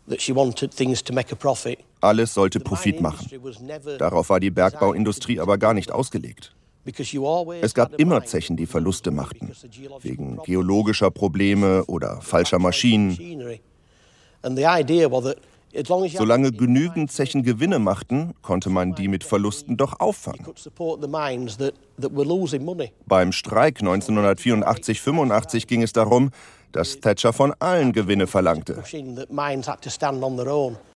Alles sollte Profit machen. Darauf war die Bergbauindustrie aber gar nicht ausgelegt. Es gab immer Zechen, die Verluste machten, wegen geologischer Probleme oder falscher Maschinen. Solange genügend Zechen Gewinne machten, konnte man die mit Verlusten doch auffangen. Beim Streik 1984/85 ging es darum, dass Thatcher von allen Gewinne verlangte.